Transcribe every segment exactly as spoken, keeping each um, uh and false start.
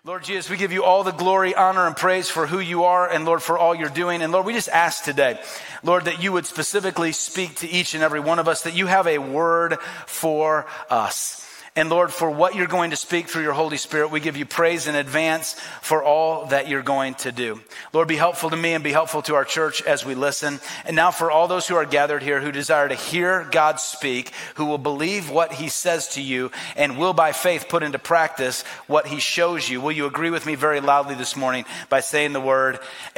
Lord Jesus, we give you all the glory, honor, and praise for who you are, and Lord, for all you're doing. And Lord, we just ask today, Lord, that you would specifically speak to each and every one of us, that you have a word for us. And Lord, for what you're going to speak through your Holy Spirit, we give you praise in advance for all that you're going to do. Lord, be helpful to me and be helpful to our church as we listen. And now for all those who are gathered here who desire to hear God speak, who will believe what he says to you and will by faith put into practice what he shows you, will you agree with me very loudly this morning by saying the word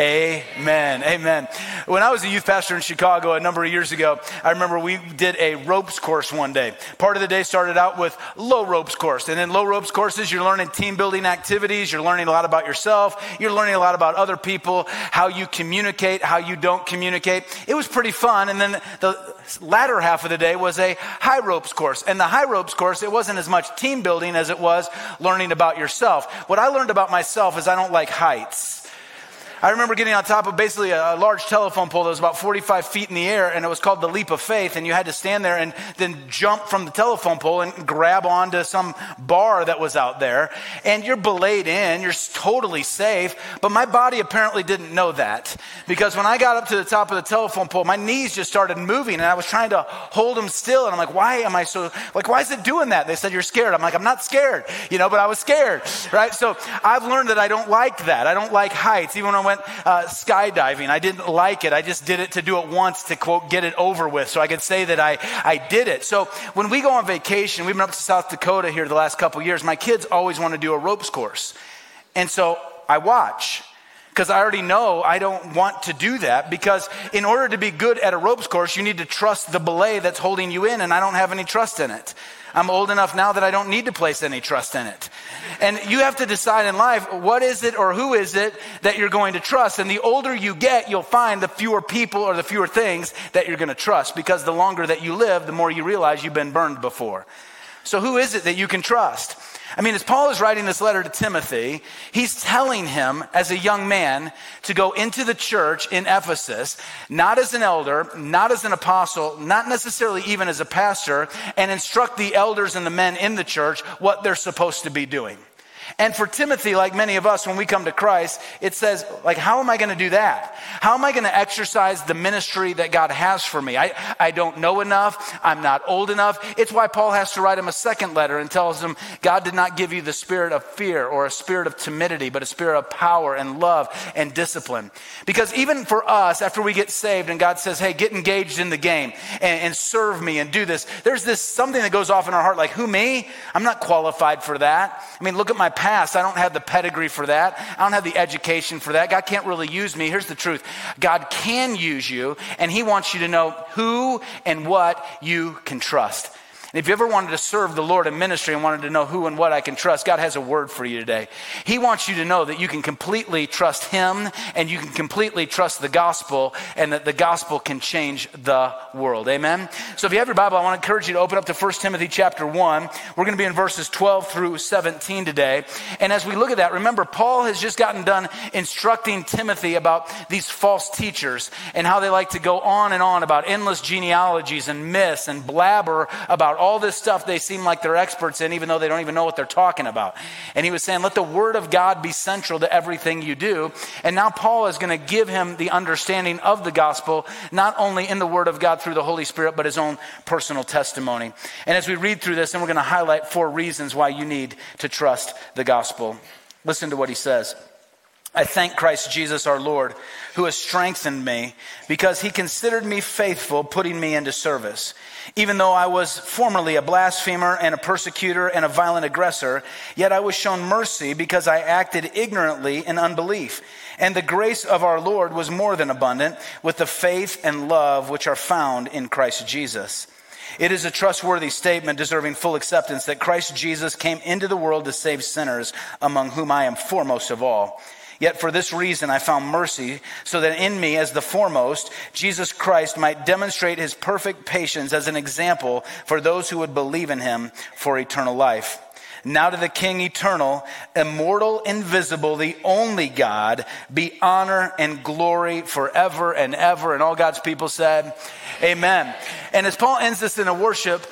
amen? Amen. When I was a youth pastor in Chicago a number of years ago, I remember we did a ropes course one day. Part of the day started out with low ropes course. And in low ropes courses, you're learning team building activities. You're learning a lot about yourself. You're learning a lot about other people, how you communicate, how you don't communicate. It was pretty fun. And then the latter half of the day was a high ropes course. And the high ropes course, it wasn't as much team building as it was learning about yourself. What I learned about myself is I don't like heights. I remember getting on top of basically a, a large telephone pole that was about forty-five feet in the air, and it was called the leap of faith, and you had to stand there and then jump from the telephone pole and grab onto some bar that was out there, and you're belayed in, you're totally safe, but my body apparently didn't know that, because when I got up to the top of the telephone pole, my knees just started moving, and I was trying to hold them still, and I'm like, why am I so, like, why is it doing that? They said, you're scared. I'm like, I'm not scared, you know, but I was scared, right? So I've learned that I don't like that. I don't like heights. Even when I went Uh, skydiving, I didn't like it. I just did it to do it once to, quote, get it over with so I could say that I, I did it. So when we go on vacation, we've been up to South Dakota here the last couple years, my kids always want to do a ropes course. And so I watch because I already know I don't want to do that, because in order to be good at a ropes course, you need to trust the belay that's holding you in, and I don't have any trust in it. I'm old enough now that I don't need to place any trust in it. And you have to decide in life, what is it or who is it that you're going to trust? And the older you get, you'll find the fewer people or the fewer things that you're going to trust, because the longer that you live, the more you realize you've been burned before. So who is it that you can trust? I mean, as Paul is writing this letter to Timothy, he's telling him as a young man to go into the church in Ephesus, not as an elder, not as an apostle, not necessarily even as a pastor, and instruct the elders and the men in the church what they're supposed to be doing. And for Timothy, like many of us, when we come to Christ, it says, like, how am I going to do that? How am I going to exercise the ministry that God has for me? I, I don't know enough. I'm not old enough. It's why Paul has to write him a second letter and tells him, God did not give you the spirit of fear or a spirit of timidity, but a spirit of power and love and discipline. Because even for us, after we get saved and God says, hey, get engaged in the game and, and serve me and do this, there's this something that goes off in our heart like, who, me? I'm not qualified for that. I mean, look at my past. I don't have the pedigree for that. I don't have the education for that. God can't really use me. Here's the truth. God can use you, and he wants you to know who and what you can trust. And if you ever wanted to serve the Lord in ministry and wanted to know who and what I can trust, God has a word for you today. He wants you to know that you can completely trust him, and you can completely trust the gospel, and that the gospel can change the world. Amen? So if you have your Bible, I want to encourage you to open up to First Timothy chapter one. We're going to be in verses twelve through seventeen today. And as we look at that, remember, Paul has just gotten done instructing Timothy about these false teachers and how they like to go on and on about endless genealogies and myths and blabber about all this stuff they seem like they're experts in, even though they don't even know what they're talking about. And he was saying, let the word of God be central to everything you do. And now Paul is going to give him the understanding of the gospel, not only in the word of God through the Holy Spirit, but his own personal testimony. And as we read through this, and we're going to highlight four reasons why you need to trust the gospel. Listen to what he says. I thank Christ Jesus our Lord, who has strengthened me, because he considered me faithful, putting me into service. Even though I was formerly a blasphemer and a persecutor and a violent aggressor, yet I was shown mercy because I acted ignorantly in unbelief. And the grace of our Lord was more than abundant with the faith and love which are found in Christ Jesus. It is a trustworthy statement deserving full acceptance that Christ Jesus came into the world to save sinners, among whom I am foremost of all. Yet for this reason I found mercy, so that in me as the foremost, Jesus Christ might demonstrate his perfect patience as an example for those who would believe in him for eternal life. Now to the King eternal, immortal, invisible, the only God, be honor and glory forever and ever. And all God's people said, amen. And as Paul ends this in a worship,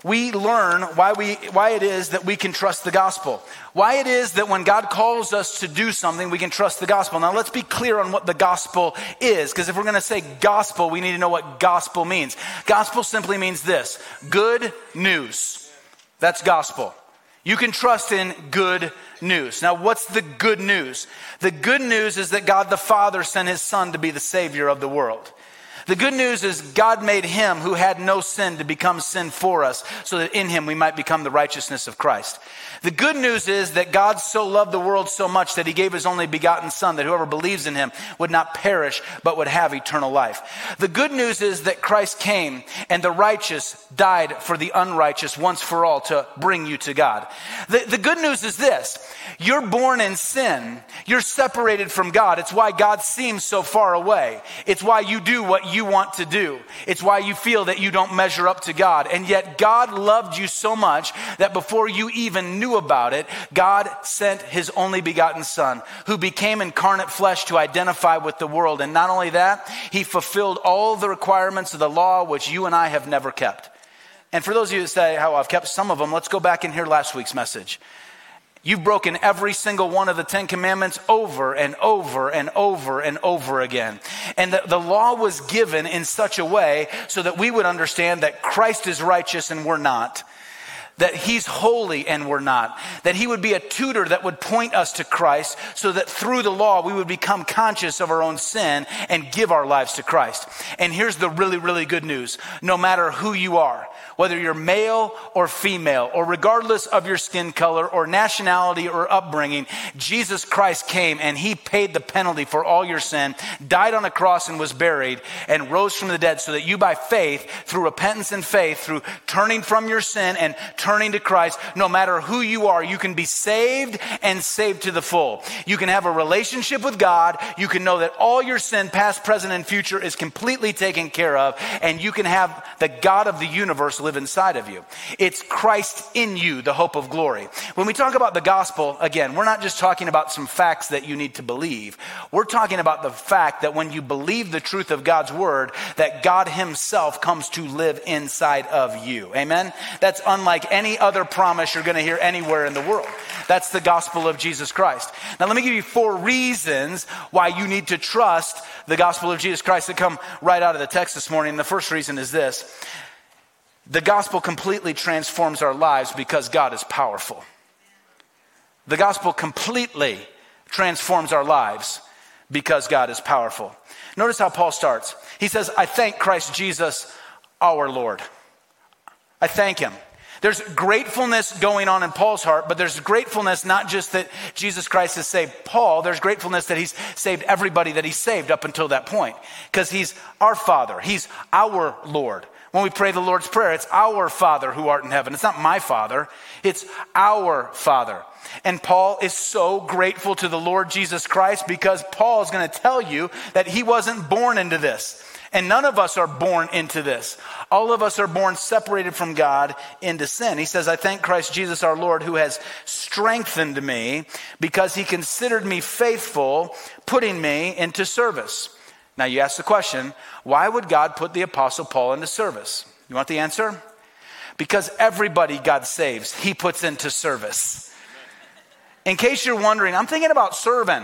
we learn why we why it is that we can trust the gospel. Why it is that when God calls us to do something, we can trust the gospel. Now let's be clear on what the gospel is, because if we're going to say gospel, we need to know what gospel means. Gospel simply means this: good news. That's gospel. You can trust in good news. Now, what's the good news? The good news is that God the Father sent his Son to be the Savior of the world. The good news is God made him who had no sin to become sin for us, so that in him we might become the righteousness of Christ. The good news is that God so loved the world so much that he gave his only begotten Son, that whoever believes in him would not perish, but would have eternal life. The good news is that Christ came and the righteous died for the unrighteous once for all to bring you to God. The, the good news is this: you're born in sin. You're separated from God. It's why God seems so far away. It's why you do what you want to do. It's why you feel that you don't measure up to God. And yet God loved you so much that before you even knew about it, God sent his only begotten Son, who became incarnate flesh to identify with the world. And not only that, he fulfilled all the requirements of the law, which you and I have never kept. And for those of you that say, how I've kept some of them, let's go back and hear last week's message. You've broken every single one of the Ten Commandments over and over and over and over again. And the, the law was given in such a way so that we would understand that Christ is righteous and we're not. That he's holy and we're not. That he would be a tutor that would point us to Christ, so that through the law we would become conscious of our own sin and give our lives to Christ. And here's the really, really good news. No matter who you are, whether you're male or female, or regardless of your skin color or nationality or upbringing, Jesus Christ came and he paid the penalty for all your sin, died on a cross and was buried, and rose from the dead, so that you by faith, through repentance and faith, through turning from your sin and turning to Christ, no matter who you are, you can be saved and saved to the full. You can have a relationship with God. You can know that all your sin, past, present, and future, is completely taken care of. And you can have the God of the universe live inside of you. It's Christ in you, the hope of glory. When we talk about the gospel, again, we're not just talking about some facts that you need to believe. We're talking about the fact that when you believe the truth of God's word, that God himself comes to live inside of you. Amen? That's unlike any other promise you're going to hear anywhere in the world. That's the gospel of Jesus Christ. Now, let me give you four reasons why you need to trust the gospel of Jesus Christ that come right out of the text this morning. And the first reason is this: the gospel completely transforms our lives because God is powerful. The gospel completely transforms our lives because God is powerful. Notice how Paul starts. He says, I thank Christ Jesus, our Lord. I thank him. There's gratefulness going on in Paul's heart, but there's gratefulness not just that Jesus Christ has saved Paul. There's gratefulness that he's saved everybody that he's saved up until that point, because he's our Father. He's our Lord. When we pray the Lord's Prayer, it's our Father who art in heaven. It's not my Father. It's our Father. And Paul is so grateful to the Lord Jesus Christ, because Paul is going to tell you that he wasn't born into this. And none of us are born into this. All of us are born separated from God into sin. He says, I thank Christ Jesus our Lord, who has strengthened me because he considered me faithful, putting me into service. Now you ask the question, why would God put the Apostle Paul into service? You want the answer? Because everybody God saves, he puts into service. In case you're wondering, I'm thinking about serving.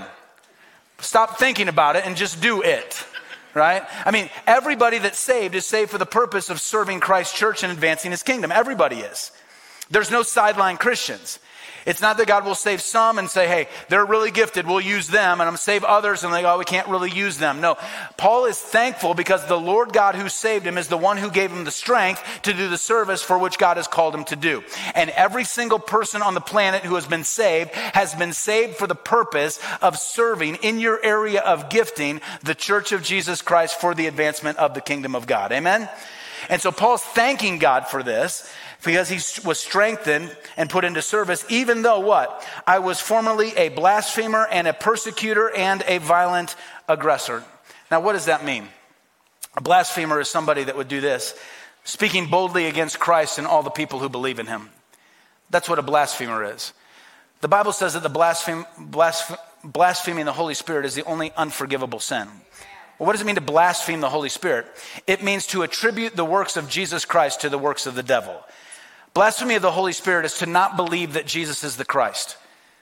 Stop thinking about it and just do it. Right? I mean, everybody that's saved is saved for the purpose of serving Christ's church and advancing his kingdom. Everybody is. There's no sideline Christians. It's not that God will save some and say, hey, they're really gifted, we'll use them, and I'm going to save others, and they go, oh, we can't really use them. No, Paul is thankful because the Lord God who saved him is the one who gave him the strength to do the service for which God has called him to do. And every single person on the planet who has been saved has been saved for the purpose of serving in your area of gifting the church of Jesus Christ for the advancement of the kingdom of God. Amen? And so Paul's thanking God for this, because he was strengthened and put into service, even though what? I was formerly a blasphemer and a persecutor and a violent aggressor. Now, what does that mean? A blasphemer is somebody that would do this, speaking boldly against Christ and all the people who believe in him. That's what a blasphemer is. The Bible says that the blaspheme, blasph- blaspheming the Holy Spirit is the only unforgivable sin. Well, what does it mean to blaspheme the Holy Spirit? It means to attribute the works of Jesus Christ to the works of the devil. Blasphemy of the Holy Spirit is to not believe that Jesus is the Christ.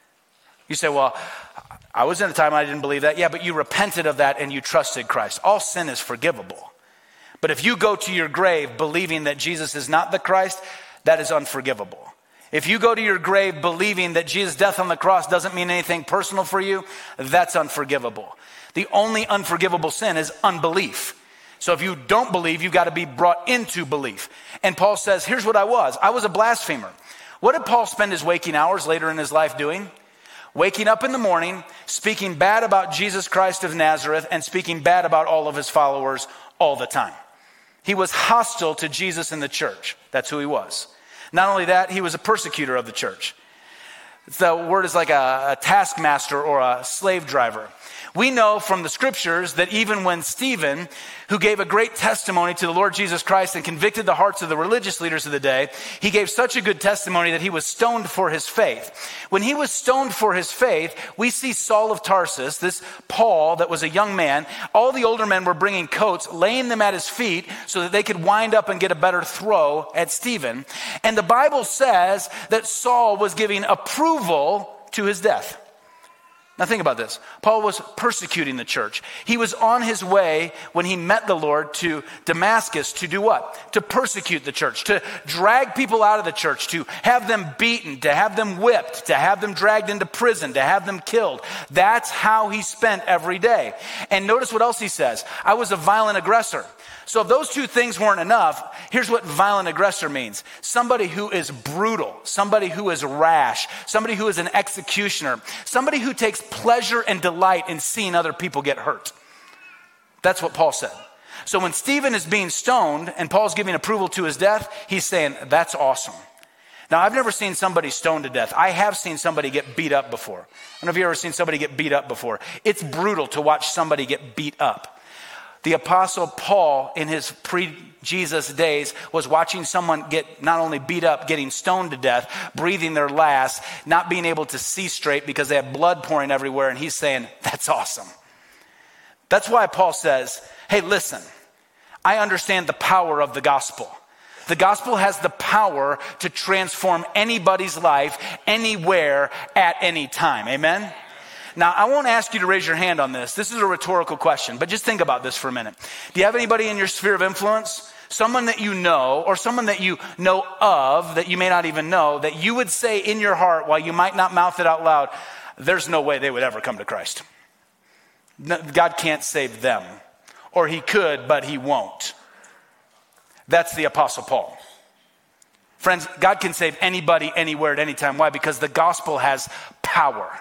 You say, well, I was in a time I didn't believe that. Yeah, but you repented of that and you trusted Christ. All sin is forgivable. But if you go to your grave believing that Jesus is not the Christ, that is unforgivable. If you go to your grave believing that Jesus' death on the cross doesn't mean anything personal for you, that's unforgivable. The only unforgivable sin is unbelief. So if you don't believe, you've got to be brought into belief. And Paul says, here's what I was. I was a blasphemer. What did Paul spend his waking hours later in his life doing? Waking up in the morning, speaking bad about Jesus Christ of Nazareth, and speaking bad about all of his followers all the time. He was hostile to Jesus and the church. That's who he was. Not only that, he was a persecutor of the church. The word is like a, a taskmaster or a slave driver. We know from the scriptures that even when Stephen, who gave a great testimony to the Lord Jesus Christ and convicted the hearts of the religious leaders of the day, he gave such a good testimony that he was stoned for his faith. When he was stoned for his faith, we see Saul of Tarsus, this Paul that was a young man. All the older men were bringing coats, laying them at his feet so that they could wind up and get a better throw at Stephen. And the Bible says that Saul was giving approval to his death. Now think about this. Paul was persecuting the church. He was on his way when he met the Lord to Damascus to do what? To persecute the church, to drag people out of the church, to have them beaten, to have them whipped, to have them dragged into prison, to have them killed. That's how he spent every day. And notice what else he says. I was a violent aggressor. So if those two things weren't enough, here's what violent aggressor means. Somebody who is brutal, somebody who is rash, somebody who is an executioner, somebody who takes pleasure and delight in seeing other people get hurt. That's what Paul said. So when Stephen is being stoned and Paul's giving approval to his death, he's saying, that's awesome. Now, I've never seen somebody stoned to death. I have seen somebody get beat up before. I don't know if you've ever seen somebody get beat up before. It's brutal to watch somebody get beat up. The Apostle Paul, in his pre-Jesus days, was watching someone get not only beat up, getting stoned to death, breathing their last, not being able to see straight because they had blood pouring everywhere. And he's saying, that's awesome. That's why Paul says, hey, listen, I understand the power of the gospel. The gospel has the power to transform anybody's life, anywhere, at any time. Amen? Now, I won't ask you to raise your hand on this. This is a rhetorical question, but just think about this for a minute. Do you have anybody in your sphere of influence, someone that you know, or someone that you know of that you may not even know, that you would say in your heart, while you might not mouth it out loud, there's no way they would ever come to Christ? God can't save them. Or he could, but he won't. That's the Apostle Paul. Friends, God can save anybody, anywhere, at any time. Why? Because the gospel has power.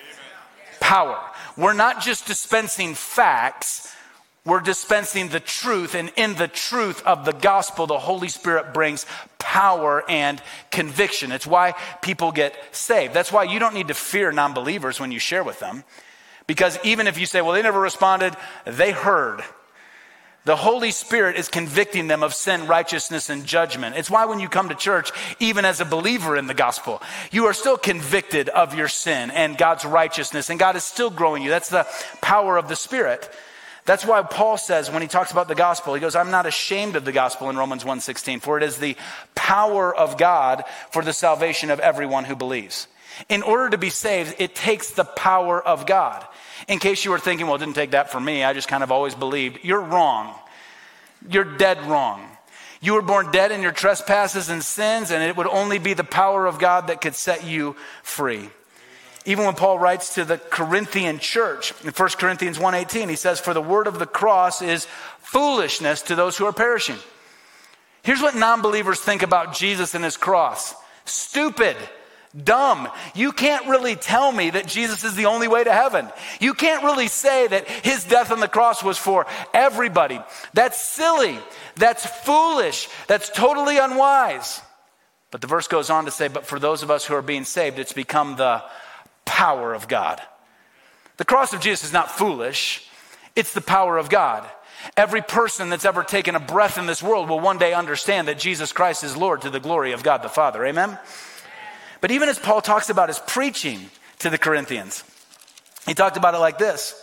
Power. We're not just dispensing facts, we're dispensing the truth, and in the truth of the gospel, the Holy Spirit brings power and conviction. It's why people get saved. That's why you don't need to fear non-believers when you share with them, because even if you say, well, they never responded, they heard. The Holy Spirit is convicting them of sin, righteousness, and judgment. It's why when you come to church, even as a believer in the gospel, you are still convicted of your sin and God's righteousness, and God is still growing you. That's the power of the Spirit. That's why Paul says when he talks about the gospel, he goes, I'm not ashamed of the gospel in Romans one sixteen, for it is the power of God for the salvation of everyone who believes. In order to be saved, it takes the power of God. In case you were thinking, well, it didn't take that for me, I just kind of always believed. You're wrong. You're dead wrong. You were born dead in your trespasses and sins, and it would only be the power of God that could set you free. Even when Paul writes to the Corinthian church, in First Corinthians one eighteen, he says, for the word of the cross is foolishness to those who are perishing. Here's what non-believers think about Jesus and his cross. Stupid. Dumb. You can't really tell me that Jesus is the only way to heaven. You can't really say that his death on the cross was for everybody. That's silly. That's foolish. That's totally unwise. But the verse goes on to say, but for those of us who are being saved, it's become the power of God. The cross of Jesus is not foolish. It's the power of God. Every person that's ever taken a breath in this world will one day understand that Jesus Christ is Lord to the glory of God the Father. Amen? But even as Paul talks about his preaching to the Corinthians, he talked about it like this.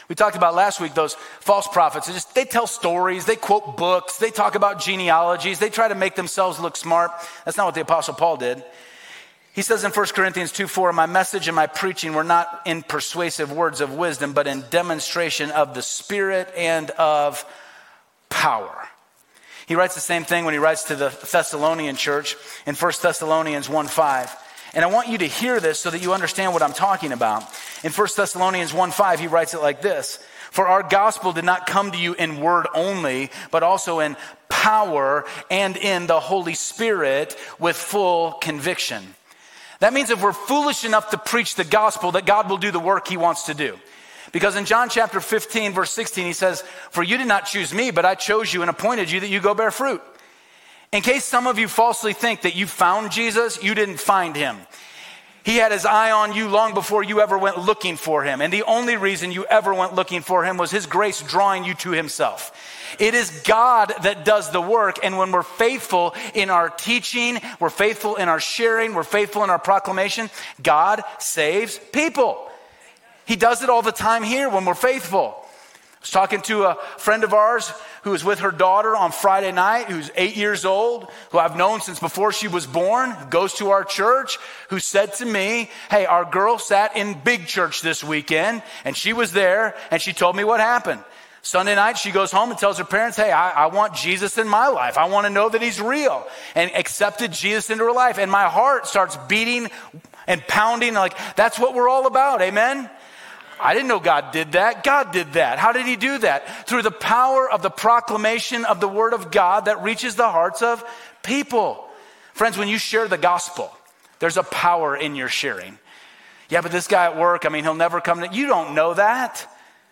We talked about last week those false prophets. They, just, they tell stories, they quote books, they talk about genealogies, they try to make themselves look smart. That's not what the Apostle Paul did. He says in First Corinthians two four, my message and my preaching were not in persuasive words of wisdom, but in demonstration of the Spirit and of power. He writes the same thing when he writes to the Thessalonian church in First Thessalonians one five. And I want you to hear this so that you understand what I'm talking about. In First Thessalonians one five, he writes it like this. For our gospel did not come to you in word only, but also in power and in the Holy Spirit with full conviction. That means if we're foolish enough to preach the gospel, that God will do the work he wants to do. Because in John chapter fifteen, verse sixteen, he says, for you did not choose me, but I chose you and appointed you that you go bear fruit. In case some of you falsely think that you found Jesus, you didn't find him. He had his eye on you long before you ever went looking for him. And the only reason you ever went looking for him was his grace drawing you to himself. It is God that does the work. And when we're faithful in our teaching, we're faithful in our sharing, we're faithful in our proclamation, God saves people. He does it all the time here when we're faithful. I was talking to a friend of ours who was with her daughter on Friday night, who's eight years old, who I've known since before she was born, who goes to our church, who said to me, hey, our girl sat in big church this weekend, and she was there, and she told me what happened. Sunday night, she goes home and tells her parents, hey, I, I want Jesus in my life. I want to know that he's real, and accepted Jesus into her life. And my heart starts beating and pounding like, that's what we're all about, amen? I didn't know God did that. God did that. How did he do that? Through the power of the proclamation of the word of God that reaches the hearts of people. Friends, when you share the gospel, there's a power in your sharing. Yeah, but this guy at work, I mean, he'll never come to, you don't know that.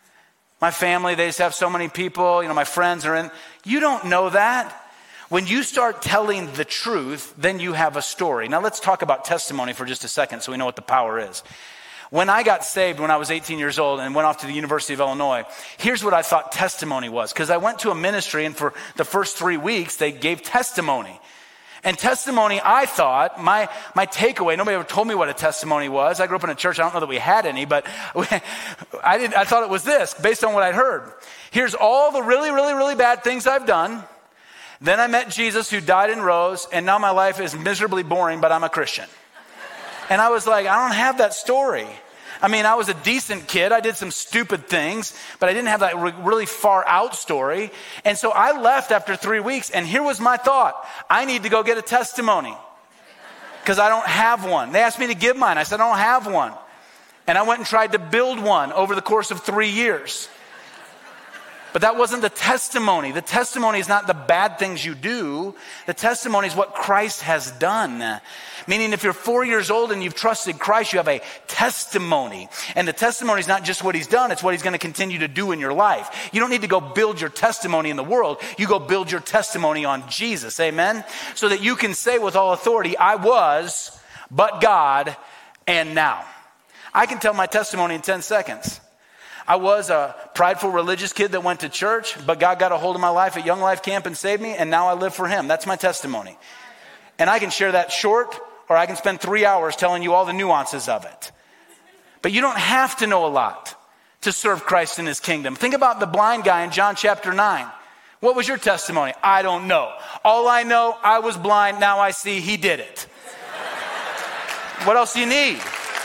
My family, they just have so many people, you know, my friends are in, you don't know that. When you start telling the truth, then you have a story. Now let's talk about testimony for just a second so we know what the power is. When I got saved when I was eighteen years old and went off to the University of Illinois, here's what I thought testimony was. Because I went to a ministry and for the first three weeks, they gave testimony. And testimony, I thought, my my takeaway, nobody ever told me what a testimony was. I grew up in a church, I don't know that we had any, but I didn't. I thought it was this, based on what I'd heard. Here's all the really, really, really bad things I've done. Then I met Jesus who died and rose, and now my life is miserably boring, but I'm a Christian. And I was like, I don't have that story. I mean, I was a decent kid. I did some stupid things, but I didn't have that re- really far out story. And so I left after three weeks, and here was my thought. I need to go get a testimony because I don't have one. They asked me to give mine. I said, I don't have one. And I went and tried to build one over the course of three years. But that wasn't the testimony. The testimony is not the bad things you do. The testimony is what Christ has done. Meaning if you're four years old and you've trusted Christ, you have a testimony. And the testimony is not just what he's done, it's what he's going to continue to do in your life. You don't need to go build your testimony in the world. You go build your testimony on Jesus, amen? So that you can say with all authority, I was, but God, and now. I can tell my testimony in ten seconds. I was a prideful religious kid that went to church, but God got a hold of my life at Young Life Camp and saved me, and now I live for him. That's my testimony. And I can share that short, or I can spend three hours telling you all the nuances of it. But you don't have to know a lot to serve Christ in his kingdom. Think about the blind guy in John chapter nine. What was your testimony? I don't know. All I know, I was blind, now I see, he did it. What else do you need?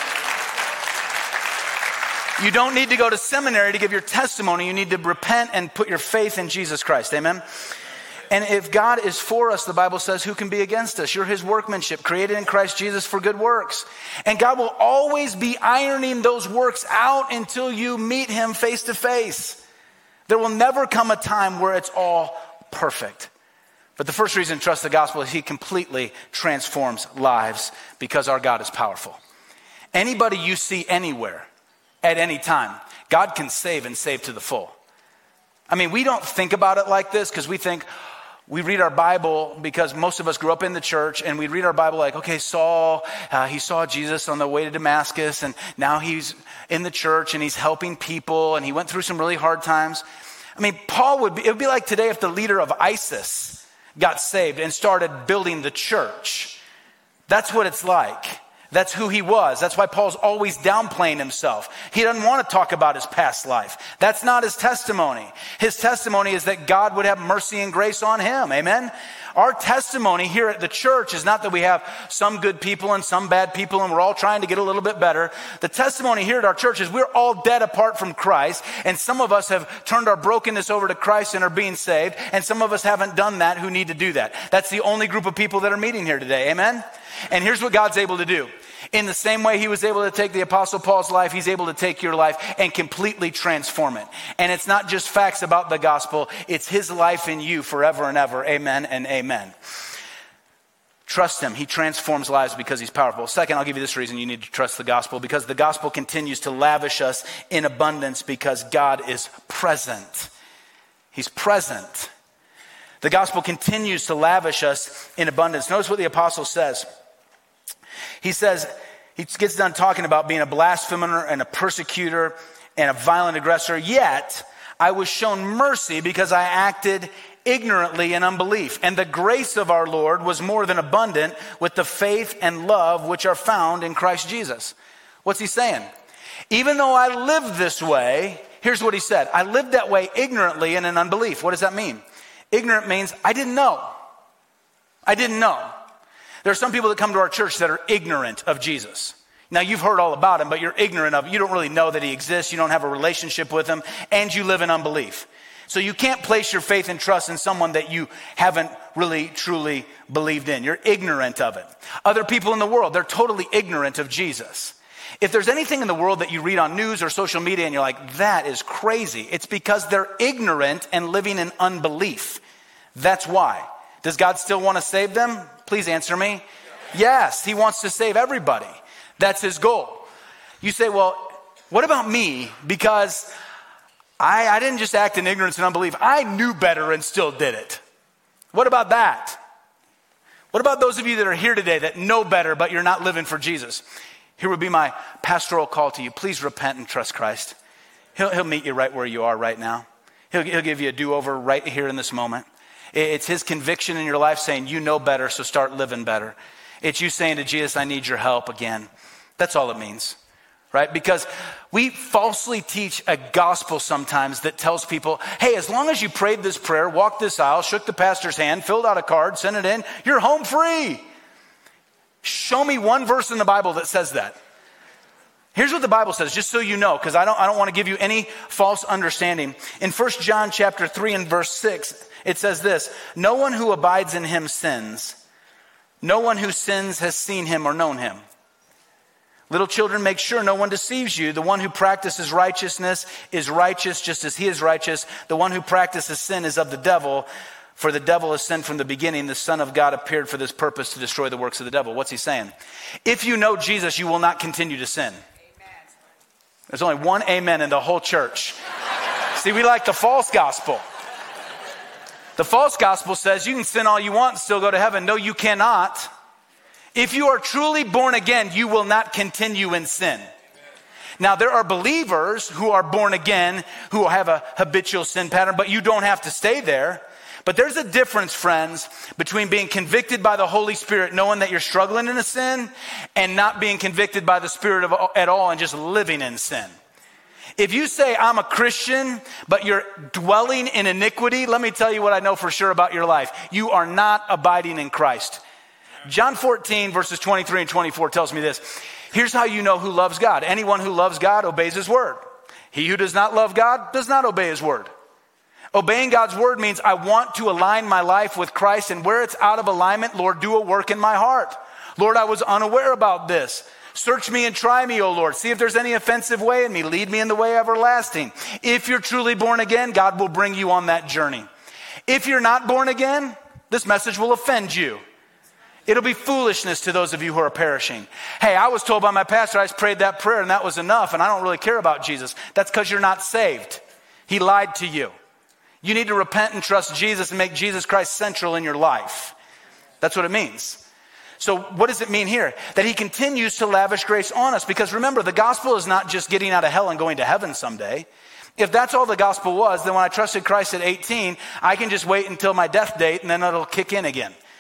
You don't need to go to seminary to give your testimony. You need to repent and put your faith in Jesus Christ. Amen? And if God is for us, the Bible says, who can be against us? You're his workmanship, created in Christ Jesus for good works. And God will always be ironing those works out until you meet him face to face. There will never come a time where it's all perfect. But the first reason to trust the gospel is he completely transforms lives because our God is powerful. Anybody you see anywhere, at any time, God can save and save to the full. I mean, we don't think about it like this because we think, we read our Bible because most of us grew up in the church and we read our Bible like, okay, Saul, uh, he saw Jesus on the way to Damascus and now he's in the church and he's helping people and he went through some really hard times. I mean, Paul would be, it would be like today if the leader of ISIS got saved and started building the church. That's what it's like. That's who he was. That's why Paul's always downplaying himself. He doesn't want to talk about his past life. That's not his testimony. His testimony is that God would have mercy and grace on him. Amen? Our testimony here at the church is not that we have some good people and some bad people and we're all trying to get a little bit better. The testimony here at our church is we're all dead apart from Christ, and some of us have turned our brokenness over to Christ and are being saved, and some of us haven't done that who need to do that. That's the only group of people that are meeting here today. Amen? And here's what God's able to do. In the same way he was able to take the Apostle Paul's life, he's able to take your life and completely transform it. And it's not just facts about the gospel, it's his life in you forever and ever. Amen and amen. Trust him. He transforms lives because he's powerful. Second, I'll give you this reason you need to trust the gospel, because the gospel continues to lavish us in abundance because God is present. He's present. The gospel continues to lavish us in abundance. Notice what the apostle says. He says, he gets done talking about being a blasphemer and a persecutor and a violent aggressor. Yet I was shown mercy because I acted ignorantly in unbelief. And the grace of our Lord was more than abundant with the faith and love which are found in Christ Jesus. What's he saying? Even though I lived this way, here's what he said. I lived that way ignorantly and in unbelief. What does that mean? Ignorant means I didn't know. I didn't know. There are some people that come to our church that are ignorant of Jesus. Now, you've heard all about him, but you're ignorant of him. You don't really know that he exists. You don't have a relationship with him, and you live in unbelief. So you can't place your faith and trust in someone that you haven't really, truly believed in. You're ignorant of it. Other people in the world, they're totally ignorant of Jesus. If there's anything in the world that you read on news or social media and you're like, that is crazy, it's because they're ignorant and living in unbelief. That's why. Does God still want to save them? Please answer me. Yes, he wants to save everybody. That's his goal. You say, well, what about me? Because I, I didn't just act in ignorance and unbelief. I knew better and still did it. What about that? What about those of you that are here today that know better, but you're not living for Jesus? Here would be my pastoral call to you. Please repent and trust Christ. He'll, he'll meet you right where you are right now. He'll, he'll give you a do-over right here in this moment. It's his conviction in your life saying, you know better, so start living better. It's you saying to Jesus, I need your help again. That's all it means, right? Because we falsely teach a gospel sometimes that tells people, hey, as long as you prayed this prayer, walked this aisle, shook the pastor's hand, filled out a card, sent it in, you're home free. Show me one verse in the Bible that says that. Here's what the Bible says, just so you know, because I don't, I don't want to give you any false understanding. In First John chapter three and verse six, it says this, no one who abides in him sins. No one who sins has seen him or known him. Little children, make sure no one deceives you. The one who practices righteousness is righteous just as he is righteous. The one who practices sin is of the devil, for the devil is sin from the beginning. The Son of God appeared for this purpose, to destroy the works of the devil. What's he saying? If you know Jesus, you will not continue to sin. Amen. There's only one amen in the whole church. See, we like the false gospel. The false gospel says you can sin all you want and still go to heaven. No, you cannot. If you are truly born again, you will not continue in sin. Now, there are believers who are born again who have a habitual sin pattern, but you don't have to stay there. But there's a difference, friends, between being convicted by the Holy Spirit, knowing that you're struggling in a sin, and not being convicted by the Spirit of, at all and just living in sin. If you say, I'm a Christian, but you're dwelling in iniquity, let me tell you what I know for sure about your life. You are not abiding in Christ. John fourteen, verses twenty-three and twenty-four tells me this. Here's how you know who loves God. Anyone who loves God obeys his word. He who does not love God does not obey his word. Obeying God's word means I want to align my life with Christ, and where it's out of alignment, Lord, do a work in my heart. Lord, I was unaware about this. Search me and try me, O Lord. See if there's any offensive way in me. Lead me in the way everlasting. If you're truly born again, God will bring you on that journey. If you're not born again, this message will offend you. It'll be foolishness to those of you who are perishing. Hey, I was told by my pastor I just prayed that prayer and that was enough, and I don't really care about Jesus. That's because you're not saved. He lied to you. You need to repent and trust Jesus and make Jesus Christ central in your life. That's what it means. So what does it mean here? That he continues to lavish grace on us. Because remember, the gospel is not just getting out of hell and going to heaven someday. If that's all the gospel was, then when I trusted Christ at eighteen, I can just wait until my death date and then it'll kick in again.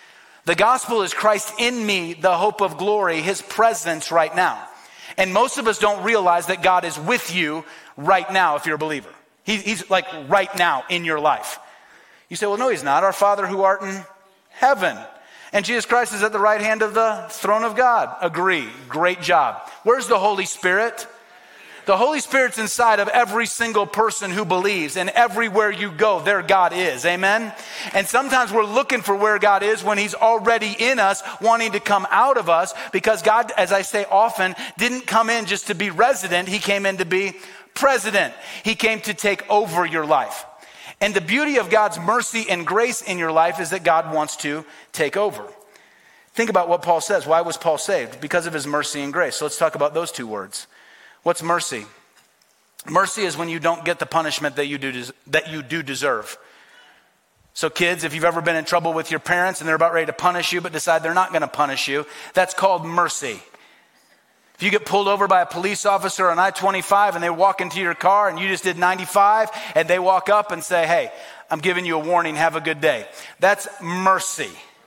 The gospel is Christ in me, the hope of glory, his presence right now. And most of us don't realize that God is with you right now if you're a believer. He, he's like right now in your life. You say, well, no, he's not. Our Father who art in heaven. And Jesus Christ is at the right hand of the throne of God. Agree. Great job. Where's the Holy Spirit? The Holy Spirit's inside of every single person who believes, and everywhere you go, there God is. Amen? And sometimes we're looking for where God is when he's already in us, wanting to come out of us, because God, as I say often, didn't come in just to be resident. He came in to be president. He came to take over your life. And the beauty of God's mercy and grace in your life is that God wants to take over. Think about what Paul says. Why was Paul saved? Because of his mercy and grace. So let's talk about those two words. What's mercy? Mercy is when you don't get the punishment that you do that you do deserve. So kids, if you've ever been in trouble with your parents and they're about ready to punish you but decide they're not going to punish you, that's called mercy. If you get pulled over by a police officer on I twenty-five and they walk into your car and you just did ninety-five and they walk up and say, hey, I'm giving you a warning, have a good day. That's mercy.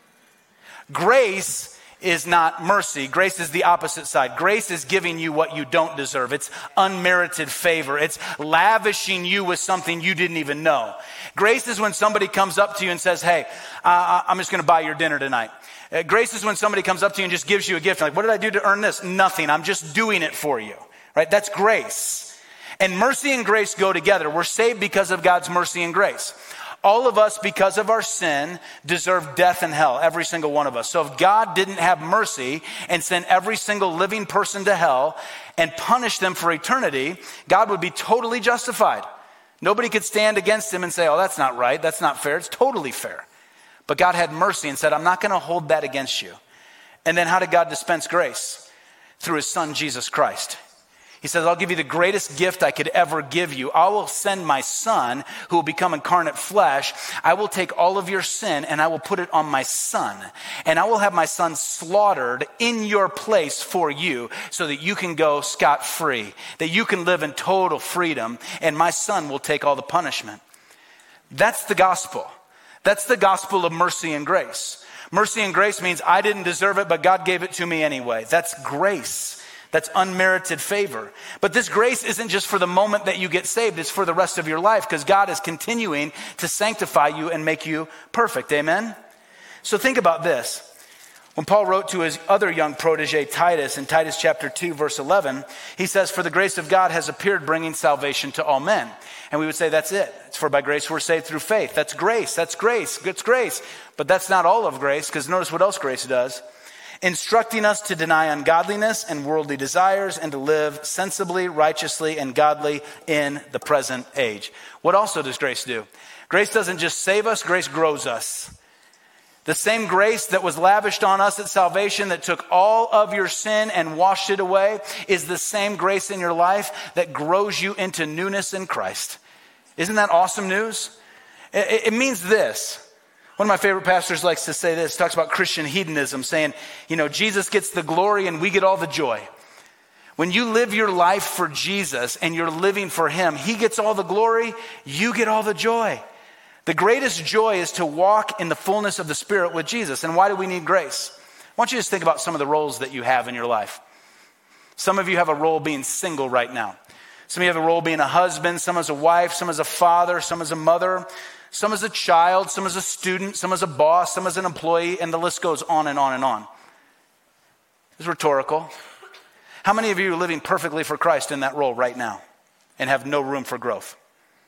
Grace is not mercy. Grace is the opposite side. Grace is giving you what you don't deserve. It's unmerited favor. It's lavishing you with something you didn't even know. Grace is when somebody comes up to you and says, hey, uh, I'm just going to buy your dinner tonight. Uh, grace is when somebody comes up to you and just gives you a gift. Like, what did I do to earn this? Nothing. I'm just doing it for you. Right? That's grace. And mercy and grace go together. We're saved because of God's mercy and grace. All of us, because of our sin, deserve death and hell, every single one of us. So if God didn't have mercy and send every single living person to hell and punish them for eternity, God would be totally justified. Nobody could stand against him and say, oh, that's not right, that's not fair. It's totally fair. But God had mercy and said, I'm not going to hold that against you. And then how did God dispense grace? Through his son, Jesus Christ. He says, I'll give you the greatest gift I could ever give you. I will send my son who will become incarnate flesh. I will take all of your sin and I will put it on my son. And I will have my son slaughtered in your place for you so that you can go scot-free, that you can live in total freedom, and my son will take all the punishment. That's the gospel. That's the gospel of mercy and grace. Mercy and grace means I didn't deserve it, but God gave it to me anyway. That's grace. That's unmerited favor. But this grace isn't just for the moment that you get saved. It's for the rest of your life because God is continuing to sanctify you and make you perfect. Amen? So think about this. When Paul wrote to his other young protege, Titus, in Titus chapter two, verse eleven, he says, for the grace of God has appeared, bringing salvation to all men. And we would say that's it. It's for by grace we're saved through faith. That's grace. That's grace. It's grace. But that's not all of grace, because notice what else grace does. Instructing us to deny ungodliness and worldly desires and to live sensibly, righteously, and godly in the present age. What also does grace do? Grace doesn't just save us, grace grows us. The same grace that was lavished on us at salvation that took all of your sin and washed it away is the same grace in your life that grows you into newness in Christ. Isn't that awesome news? It, it means this. One of my favorite pastors likes to say this, talks about Christian hedonism, saying, you know, Jesus gets the glory and we get all the joy. When you live your life for Jesus and you're living for him, he gets all the glory, you get all the joy. The greatest joy is to walk in the fullness of the Spirit with Jesus. And why do we need grace? I want you to just think about some of the roles that you have in your life. Some of you have a role being single right now. Some of you have a role being a husband, some as a wife, some as a father, some as a mother, some as a child, some as a student, some as a boss, some as an employee, and the list goes on and on and on. It's rhetorical. How many of you are living perfectly for Christ in that role right now and have no room for growth?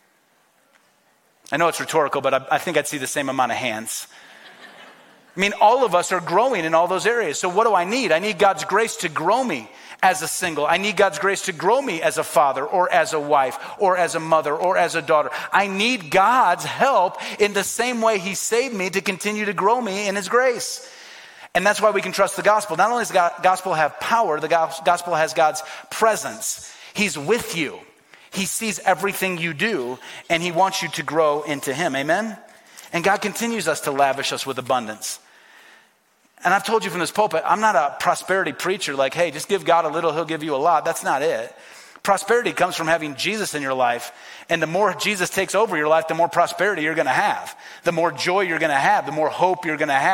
I know it's rhetorical, but I, I think I'd see the same amount of hands. I mean, all of us are growing in all those areas. So what do I need? I need God's grace to grow me as a single. I need God's grace to grow me as a father or as a wife or as a mother or as a daughter. I need God's help in the same way he saved me to continue to grow me in his grace. And that's why we can trust the gospel. Not only does the gospel have power, the gospel has God's presence. He's with you. He sees everything you do, and he wants you to grow into him. Amen? And God continues us to lavish us with abundance. And I've told you from this pulpit, I'm not a prosperity preacher like, hey, just give God a little, he'll give you a lot. That's not it. Prosperity comes from having Jesus in your life. And the more Jesus takes over your life, the more prosperity you're going to have. The more joy you're going to have. The more hope you're going to have.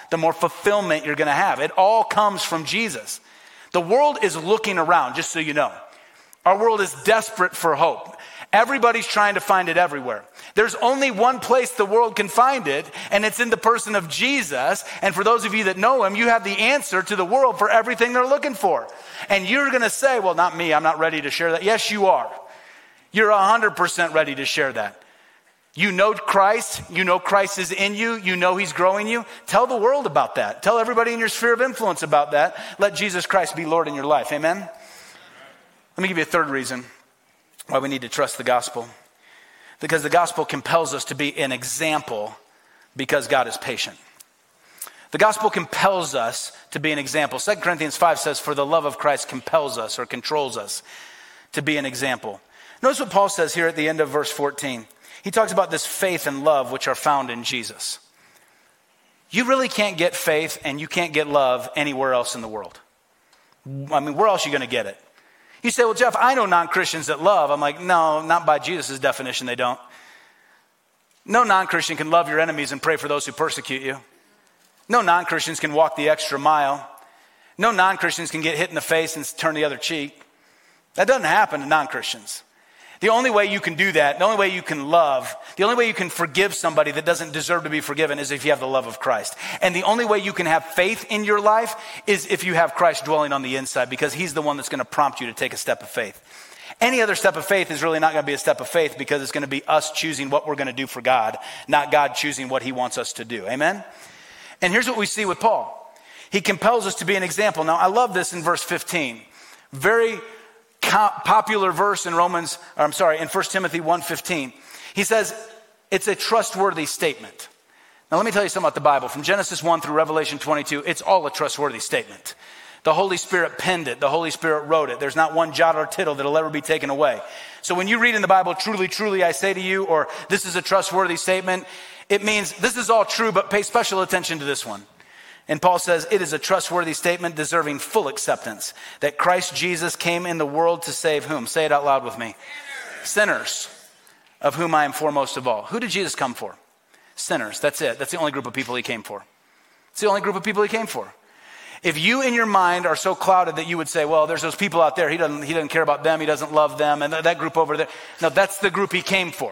the more fulfillment you're going to have. It all comes from Jesus. The world is looking around, just so you know. Our world is desperate for hope. Everybody's trying to find it everywhere. There's only one place the world can find it, and it's in the person of Jesus. And for those of you that know him, you have the answer to the world for everything they're looking for. And you're going to say, well, not me, I'm not ready to share that. Yes, you are. You're one hundred percent ready to share that. You know Christ. You know Christ is in you. You know he's growing you. Tell the world about that. Tell everybody in your sphere of influence about that. Let Jesus Christ be Lord in your life. Amen? Let me give you a third reason why we need to trust the gospel. Because the gospel compels us to be an example because God is patient. The gospel compels us to be an example. Second Corinthians five says, for the love of Christ compels us or controls us to be an example. Notice what Paul says here at the end of verse fourteen. He talks about this faith and love which are found in Jesus. You really can't get faith and you can't get love anywhere else in the world. I mean, where else are you going to get it? You say, well, Jeff, I know non-Christians that love. I'm like, no, not by Jesus' definition, they don't. No non-Christian can love your enemies and pray for those who persecute you. No non-Christians can walk the extra mile. No non-Christians can get hit in the face and turn the other cheek. That doesn't happen to non-Christians. The only way you can do that, the only way you can love, the only way you can forgive somebody that doesn't deserve to be forgiven is if you have the love of Christ. And the only way you can have faith in your life is if you have Christ dwelling on the inside, because he's the one that's going to prompt you to take a step of faith. Any other step of faith is really not going to be a step of faith because it's going to be us choosing what we're going to do for God, not God choosing what he wants us to do. Amen? And here's what we see with Paul. He compels us to be an example. Now, I love this in verse fifteen. Very popular verse in Romans, or I'm sorry, in First Timothy one fifteen. He says, it's a trustworthy statement. Now let me tell you something about the Bible. From Genesis one through Revelation twenty-two, it's all a trustworthy statement. The Holy Spirit penned it. The Holy Spirit wrote it. There's not one jot or tittle that'll ever be taken away. So when you read in the Bible, truly, truly, I say to you, or this is a trustworthy statement, it means this is all true, but pay special attention to this one. And Paul says, it is a trustworthy statement deserving full acceptance that Christ Jesus came in the world to save whom? Say it out loud with me. Sinners. Sinners, of whom I am foremost of all. Who did Jesus come for? Sinners. That's it. That's the only group of people he came for. It's the only group of people he came for. If you in your mind are so clouded that you would say, well, there's those people out there. He doesn't, he doesn't care about them. He doesn't love them. And that group over there. No, that's the group he came for.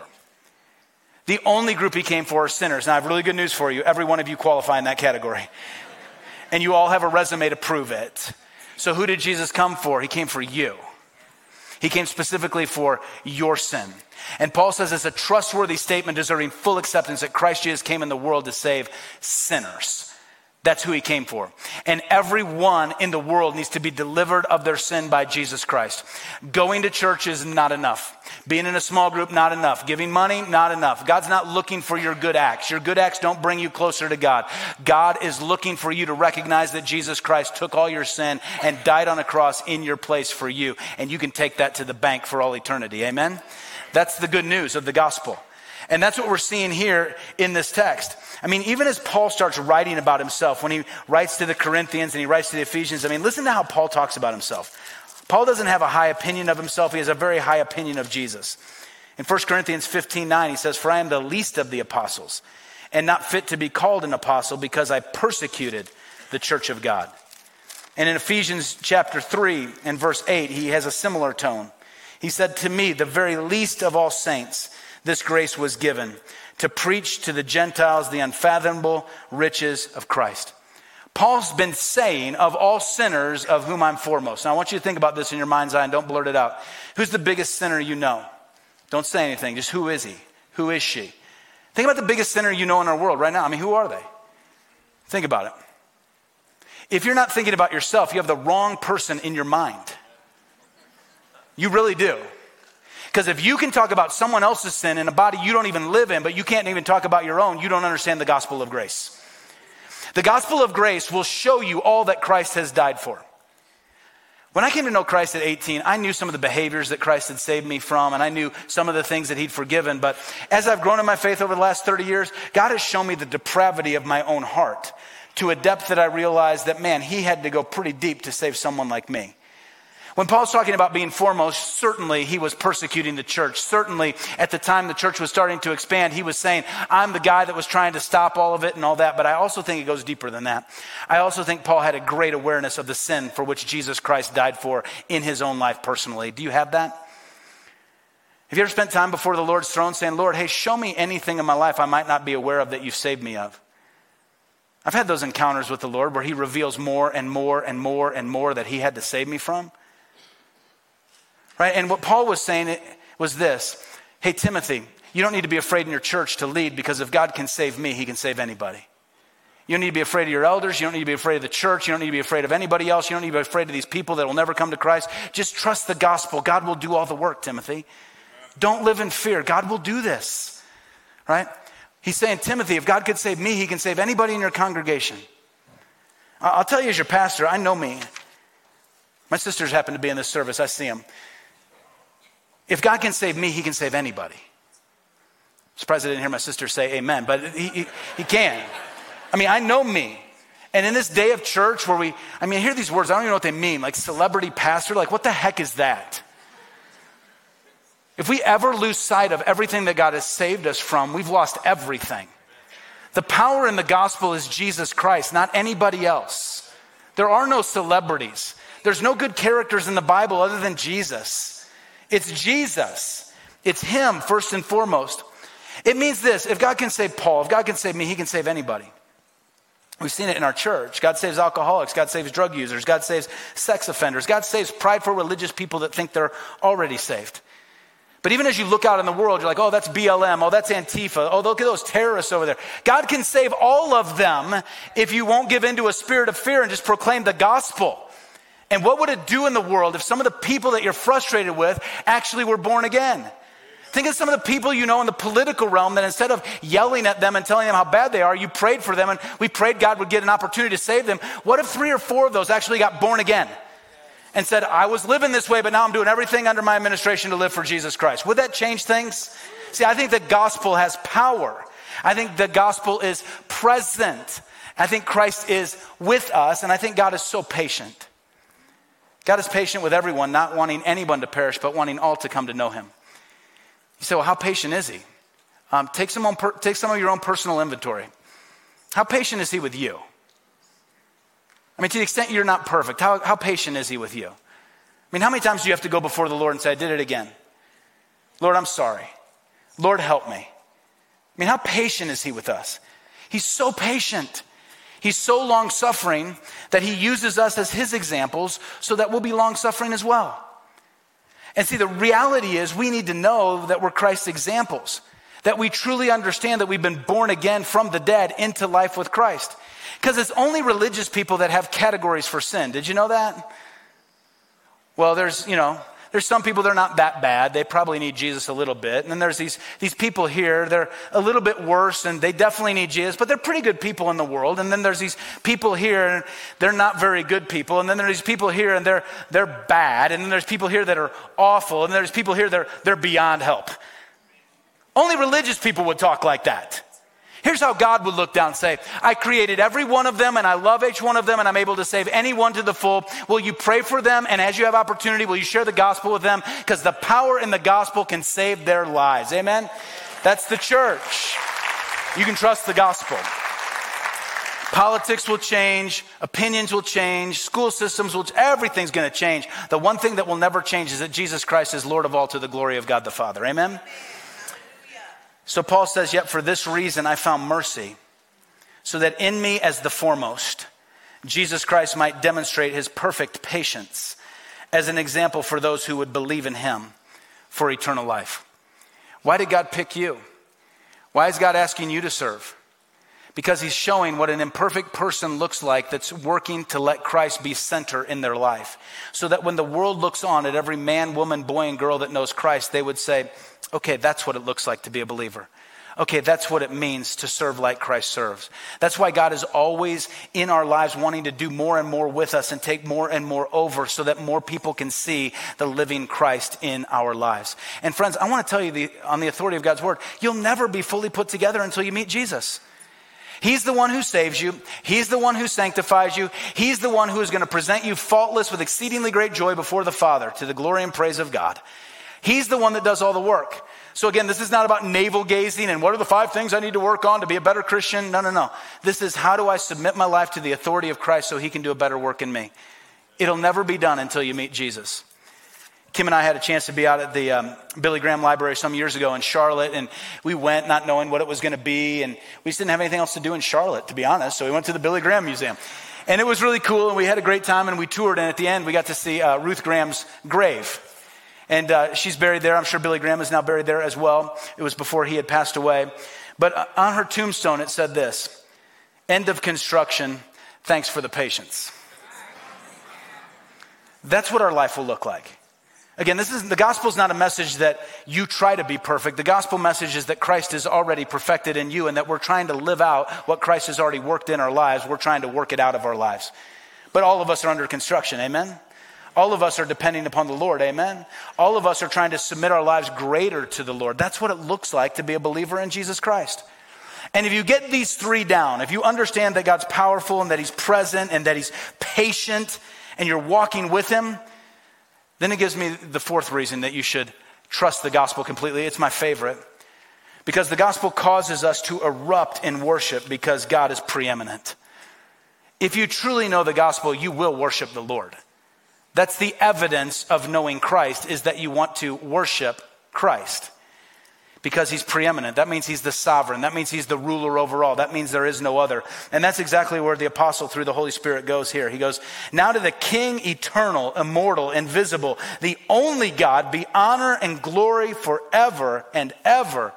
The only group he came for are sinners. Now I have really good news for you. Every one of you qualify in that category. And you all have a resume to prove it. So who did Jesus come for? He came for you. He came specifically for your sin. And Paul says it's a trustworthy statement deserving full acceptance that Christ Jesus came in the world to save sinners. That's who he came for. And everyone in the world needs to be delivered of their sin by Jesus Christ. Going to church is not enough. Being in a small group, not enough. Giving money, not enough. God's not looking for your good acts. Your good acts don't bring you closer to God. God is looking for you to recognize that Jesus Christ took all your sin and died on a cross in your place for you. And you can take that to the bank for all eternity. Amen? That's the good news of the gospel. And that's what we're seeing here in this text. I mean, even as Paul starts writing about himself, when he writes to the Corinthians and he writes to the Ephesians, I mean, listen to how Paul talks about himself. Paul doesn't have a high opinion of himself. He has a very high opinion of Jesus. In First Corinthians fifteen nine, he says, for I am the least of the apostles and not fit to be called an apostle because I persecuted the church of God. And in Ephesians chapter three and verse eight, he has a similar tone. He said, to me, the very least of all saints, this grace was given to preach to the Gentiles the unfathomable riches of Christ. Paul's been saying, of all sinners, of whom I'm foremost. Now I want you to think about this in your mind's eye and don't blurt it out. Who's the biggest sinner you know? Don't say anything. Just who is he? Who is she? Think about the biggest sinner you know in our world right now. I mean, who are they? Think about it. If you're not thinking about yourself, you have the wrong person in your mind. You really do. Because if you can talk about someone else's sin in a body you don't even live in, but you can't even talk about your own, you don't understand the gospel of grace. The gospel of grace will show you all that Christ has died for. When I came to know Christ at eighteen, I knew some of the behaviors that Christ had saved me from, and I knew some of the things that he'd forgiven. But as I've grown in my faith over the last thirty years, God has shown me the depravity of my own heart to a depth that I realized that, man, he had to go pretty deep to save someone like me. When Paul's talking about being foremost, certainly he was persecuting the church. Certainly at the time the church was starting to expand, he was saying, I'm the guy that was trying to stop all of it and all that. But I also think it goes deeper than that. I also think Paul had a great awareness of the sin for which Jesus Christ died for in his own life personally. Do you have that? Have you ever spent time before the Lord's throne saying, Lord, hey, show me anything in my life I might not be aware of that you've saved me of? I've had those encounters with the Lord where he reveals more and more and more and more that he had to save me from. Right? And what Paul was saying was this: hey, Timothy, you don't need to be afraid in your church to lead, because if God can save me, he can save anybody. You don't need to be afraid of your elders. You don't need to be afraid of the church. You don't need to be afraid of anybody else. You don't need to be afraid of these people that will never come to Christ. Just trust the gospel. God will do all the work, Timothy. Don't live in fear. God will do this. Right? He's saying, Timothy, if God could save me, he can save anybody in your congregation. I'll tell you as your pastor, I know me. My sisters happen to be in this service. I see them. If God can save me, he can save anybody. Surprised I didn't hear my sister say amen, but he, he, he can. I mean, I know me. And in this day of church where we, I mean, I hear these words, I don't even know what they mean, like celebrity pastor, like what the heck is that? If we ever lose sight of everything that God has saved us from, we've lost everything. The power in the gospel is Jesus Christ, not anybody else. There are no celebrities. There's no good characters in the Bible other than Jesus. It's Jesus. It's him first and foremost. It means this: if God can save Paul, if God can save me, he can save anybody. We've seen it in our church. God saves alcoholics. God saves drug users. God saves sex offenders. God saves prideful religious people that think they're already saved. But even as you look out in the world, you're like, oh, that's B L M. Oh, that's Antifa. Oh, look at those terrorists over there. God can save all of them if you won't give in to a spirit of fear and just proclaim the gospel. And what would it do in the world if some of the people that you're frustrated with actually were born again? Think of some of the people you know in the political realm that instead of yelling at them and telling them how bad they are, you prayed for them and we prayed God would get an opportunity to save them. What if three or four of those actually got born again and said, I was living this way, but now I'm doing everything under my administration to live for Jesus Christ? Would that change things? See, I think the gospel has power. I think the gospel is present. I think Christ is with us, and I think God is so patient. God is patient with everyone, not wanting anyone to perish, but wanting all to come to know him. You say, well, how patient is he? Um, take, some own per- take some of your own personal inventory. How patient is he with you? I mean, to the extent you're not perfect, how, how patient is he with you? I mean, how many times do you have to go before the Lord and say, I did it again? Lord, I'm sorry. Lord, help me. I mean, how patient is he with us? He's so patient. He's so long-suffering that he uses us as his examples so that we'll be long-suffering as well. And see, the reality is we need to know that we're Christ's examples, that we truly understand that we've been born again from the dead into life with Christ. Because it's only religious people that have categories for sin. Did you know that? Well, there's, you know, there's some people that are not that bad. They probably need Jesus a little bit. And then there's these, these people here, they're a little bit worse and they definitely need Jesus, but they're pretty good people in the world. And then there's these people here and they're not very good people. And then there's these people here and they're, they're bad. And then there's people here that are awful. And there's people here that are, they're beyond help. Only religious people would talk like that. Here's how God would look down and say, I created every one of them and I love each one of them and I'm able to save anyone to the full. Will you pray for them? And as you have opportunity, will you share the gospel with them? Because the power in the gospel can save their lives. Amen? That's the church. You can trust the gospel. Politics will change. Opinions will change. School systems will, everything's going to change. The one thing that will never change is that Jesus Christ is Lord of all to the glory of God the Father. Amen? So Paul says, yet for this reason I found mercy, so that in me as the foremost, Jesus Christ might demonstrate his perfect patience as an example for those who would believe in him for eternal life. Why did God pick you? Why is God asking you to serve? Because he's showing what an imperfect person looks like that's working to let Christ be center in their life. So that when the world looks on at every man, woman, boy, and girl that knows Christ, they would say, okay, that's what it looks like to be a believer. Okay, that's what it means to serve like Christ serves. That's why God is always in our lives wanting to do more and more with us and take more and more over so that more people can see the living Christ in our lives. And friends, I want to tell you the, on the authority of God's word, you'll never be fully put together until you meet Jesus. He's the one who saves you. He's the one who sanctifies you. He's the one who is going to present you faultless with exceedingly great joy before the Father, to the glory and praise of God. He's the one that does all the work. So again, this is not about navel gazing and what are the five things I need to work on to be a better Christian. No, no, no. This is how do I submit my life to the authority of Christ so he can do a better work in me. It'll never be done until you meet Jesus. Kim and I had a chance to be out at the um, Billy Graham Library some years ago in Charlotte, and we went not knowing what it was going to be, and we just didn't have anything else to do in Charlotte, to be honest, so we went to the Billy Graham Museum. And it was really cool, and we had a great time, and we toured, and at the end, we got to see uh, Ruth Graham's grave. And uh, she's buried there. I'm sure Billy Graham is now buried there as well. It was before he had passed away. But uh, on her tombstone, it said this: end of construction, thanks for the patience. That's what our life will look like. Again, this is the gospel is not a message that you try to be perfect. The gospel message is that Christ is already perfected in you and that we're trying to live out what Christ has already worked in our lives. We're trying to work it out of our lives. But all of us are under construction, amen? All of us are depending upon the Lord, amen? All of us are trying to submit our lives greater to the Lord. That's what it looks like to be a believer in Jesus Christ. And if you get these three down, if you understand that God's powerful and that he's present and that he's patient and you're walking with him, then it gives me the fourth reason that you should trust the gospel completely. It's my favorite. Because the gospel causes us to erupt in worship because God is preeminent. If you truly know the gospel, you will worship the Lord. That's the evidence of knowing Christ, is that you want to worship Christ. Because he's preeminent. That means he's the sovereign. That means he's the ruler over all. That means there is no other. And that's exactly where the apostle through the Holy Spirit goes here. He goes, now to the King eternal, immortal, invisible, the only God, be honor and glory forever and ever.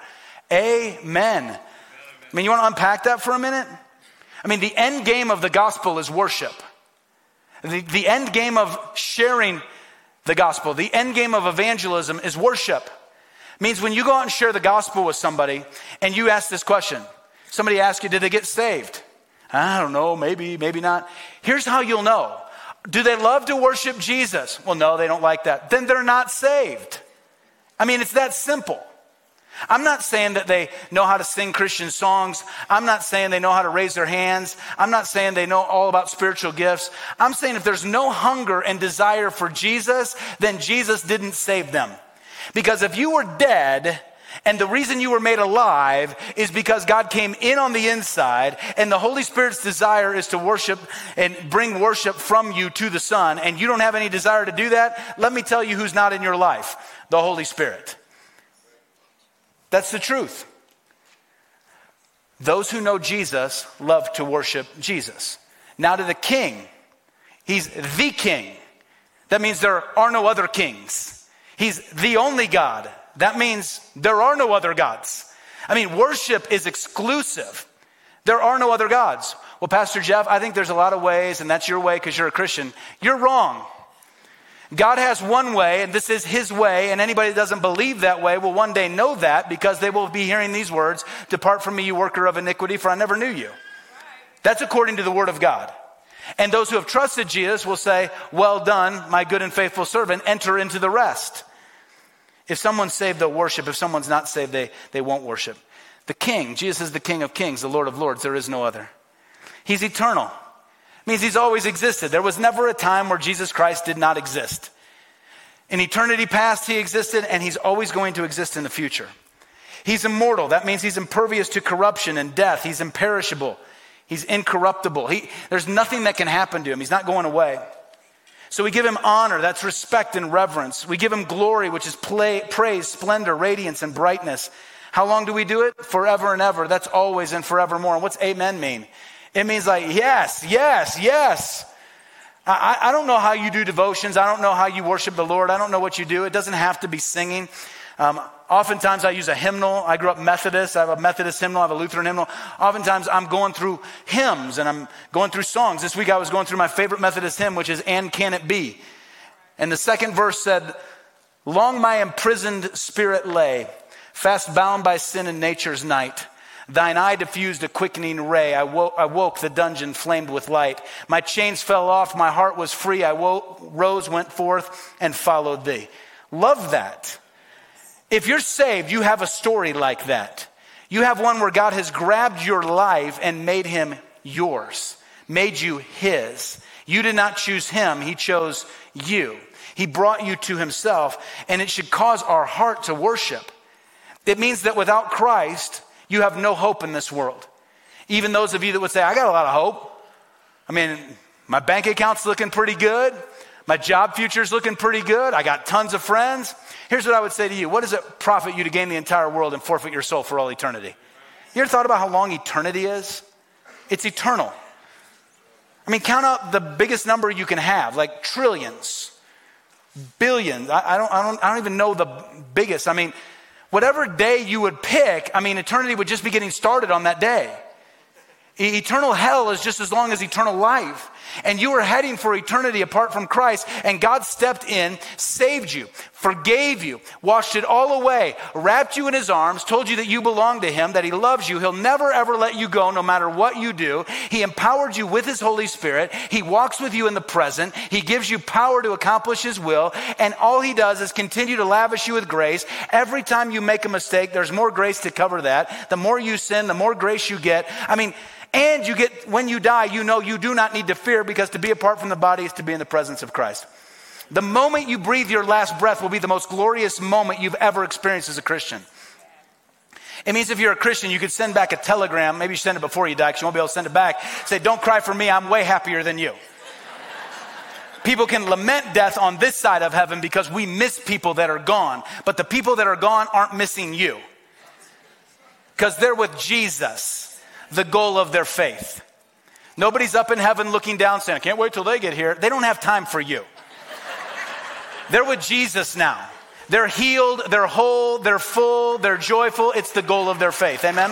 Amen. I mean, you want to unpack that for a minute? I mean, the end game of the gospel is worship. The, the end game of sharing the gospel, the end game of evangelism is worship. Means when you go out and share the gospel with somebody and you ask this question, somebody asks you, did they get saved? I don't know, maybe, maybe not. Here's how you'll know. Do they love to worship Jesus? Well, no, they don't like that. Then they're not saved. I mean, it's that simple. I'm not saying that they know how to sing Christian songs. I'm not saying they know how to raise their hands. I'm not saying they know all about spiritual gifts. I'm saying if there's no hunger and desire for Jesus, then Jesus didn't save them. Because if you were dead and the reason you were made alive is because God came in on the inside and the Holy Spirit's desire is to worship and bring worship from you to the Son, and you don't have any desire to do that, let me tell you who's not in your life: the Holy Spirit. That's the truth. Those who know Jesus love to worship Jesus. Now to the King. He's the King. That means there are no other kings. He's the only God. That means there are no other gods. I mean, worship is exclusive. There are no other gods. Well, Pastor Jeff, I think there's a lot of ways, and that's your way because you're a Christian. You're wrong. God has one way, and this is his way, and anybody that doesn't believe that way will one day know that because they will be hearing these words: depart from me, you worker of iniquity, for I never knew you. That's according to the word of God. And those who have trusted Jesus will say, well done, my good and faithful servant, enter into the rest. If someone's saved, they'll worship. If someone's not saved, they, they won't worship. The King, Jesus is the King of kings, the Lord of lords. There is no other. He's eternal. Means he's always existed. There was never a time where Jesus Christ did not exist. In eternity past, he existed, and he's always going to exist in the future. He's immortal. That means he's impervious to corruption and death. He's imperishable. He's incorruptible. He, there's nothing that can happen to him. He's not going away. So we give him honor. That's respect and reverence. We give him glory, which is play, praise, splendor, radiance, and brightness. How long do we do it? Forever and ever. That's always and forevermore. And what's amen mean? It means like, yes, yes, yes. I, I don't know how you do devotions. I don't know how you worship the Lord. I don't know what you do. It doesn't have to be singing. Um, oftentimes I use a hymnal. I grew up Methodist. I have a Methodist hymnal. I have a Lutheran hymnal. Oftentimes I'm going through hymns and I'm going through songs. This week I was going through my favorite Methodist hymn, which is And Can It Be? And the second verse said, long my imprisoned spirit lay, fast bound by sin and nature's night. Thine eye diffused a quickening ray. I woke, I woke, the dungeon flamed with light. My chains fell off, my heart was free. I woke, rose, went forth, and followed thee. Love that. If you're saved, you have a story like that. You have one where God has grabbed your life and made him yours, made you his. You did not choose him, he chose you. He brought you to himself, and it should cause our heart to worship. It means that without Christ, you have no hope in this world. Even those of you that would say, I got a lot of hope. I mean, my bank account's looking pretty good. My job future's looking pretty good. I got tons of friends. Here's what I would say to you. What does it profit you to gain the entire world and forfeit your soul for all eternity? You ever thought about how long eternity is? It's eternal. I mean, count out the biggest number you can have, like trillions, billions. I, I don't, I don't, I don't even know the biggest. I mean, whatever day you would pick, I mean, eternity would just be getting started on that day. E- eternal hell is just as long as eternal life. And you are heading for eternity apart from Christ, and God stepped in, saved you, forgave you, washed it all away, wrapped you in his arms, told you that you belong to him, that he loves you. He'll never ever let you go no matter what you do. He empowered you with his Holy Spirit. He walks with you in the present. He gives you power to accomplish his will, and all he does is continue to lavish you with grace. Every time you make a mistake, there's more grace to cover that. The more you sin, the more grace you get. I mean, and you get, when you die, you know you do not need to fear, because to be apart from the body is to be in the presence of Christ. The moment you breathe your last breath will be the most glorious moment you've ever experienced as a Christian. It means if you're a Christian, you could send back a telegram. Maybe you send it before you die because you won't be able to send it back. Say, don't cry for me. I'm way happier than you. People can lament death on this side of heaven because we miss people that are gone. But the people that are gone aren't missing you, because they're with Jesus, the goal of their faith. Nobody's up in heaven looking down saying, I can't wait till they get here. They don't have time for you. They're with Jesus now. They're healed, they're whole, they're full, they're joyful. It's the goal of their faith. Amen?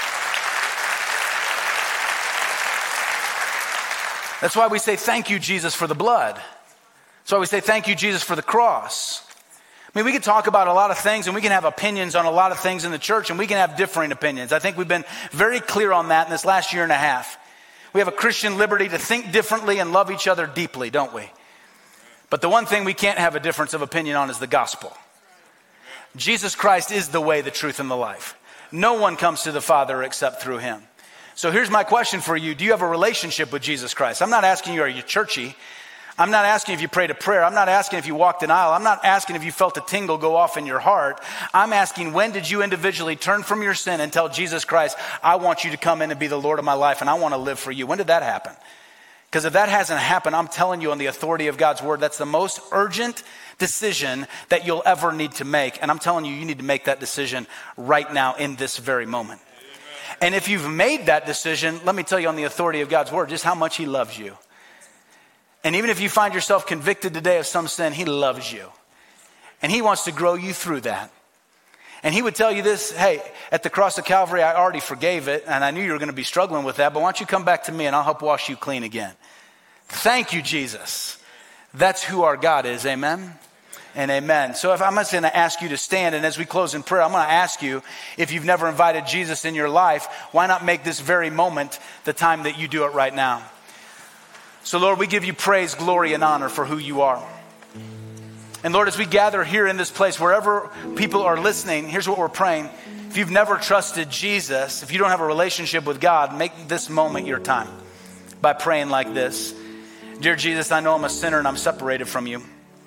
That's why we say thank you, Jesus, for the blood. That's why we say thank you, Jesus, for the cross. I mean, we can talk about a lot of things, and we can have opinions on a lot of things in the church, and we can have differing opinions. I think we've been very clear on that in this last year and a half. We have a Christian liberty to think differently and love each other deeply, don't we? But the one thing we can't have a difference of opinion on is the gospel. Jesus Christ is the way, the truth, and the life. No one comes to the Father except through him. So here's my question for you. Do you have a relationship with Jesus Christ? I'm not asking you, are you churchy? I'm not asking if you prayed a prayer. I'm not asking if you walked an aisle. I'm not asking if you felt a tingle go off in your heart. I'm asking, when did you individually turn from your sin and tell Jesus Christ, I want you to come in and be the Lord of my life, and I want to live for you? When did that happen? Because if that hasn't happened, I'm telling you on the authority of God's word, that's the most urgent decision that you'll ever need to make. And I'm telling you, you need to make that decision right now in this very moment. And if you've made that decision, let me tell you on the authority of God's word just how much he loves you. And even if you find yourself convicted today of some sin, he loves you. And he wants to grow you through that. And he would tell you this, hey, at the cross of Calvary, I already forgave it, and I knew you were going to be struggling with that, but why don't you come back to me and I'll help wash you clean again. Thank you, Jesus. That's who our God is, amen? And amen. So if I'm just going to ask you to stand, and as we close in prayer, I'm going to ask you, if you've never invited Jesus in your life, why not make this very moment the time that you do it right now? So Lord, we give you praise, glory, and honor for who you are. And Lord, as we gather here in this place, wherever people are listening, here's what we're praying. If you've never trusted Jesus, if you don't have a relationship with God, make this moment your time by praying like this. Dear Jesus, I know I'm a sinner and I'm separated from you.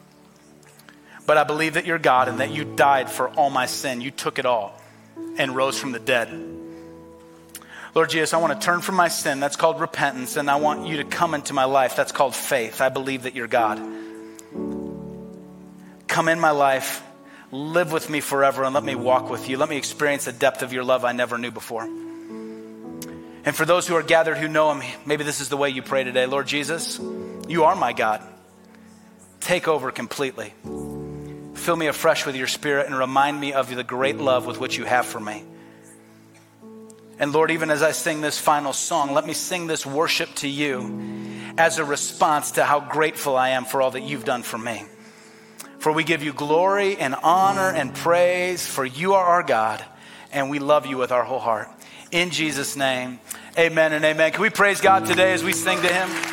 But I believe that you're God and that you died for all my sin. You took it all and rose from the dead. Lord Jesus, I want to turn from my sin. That's called repentance. And I want you to come into my life. That's called faith. I believe that you're God. Come in my life, live with me forever, and let me walk with you. Let me experience the depth of your love I never knew before. And for those who are gathered who know him, maybe this is the way you pray today. Lord Jesus, you are my God. Take over completely. Fill me afresh with your spirit and remind me of the great love with which you have for me. And Lord, even as I sing this final song, let me sing this worship to you as a response to how grateful I am for all that you've done for me. For we give you glory and honor and praise, for you are our God, and we love you with our whole heart. In Jesus' name, amen and amen. Can we praise God today as we sing to him?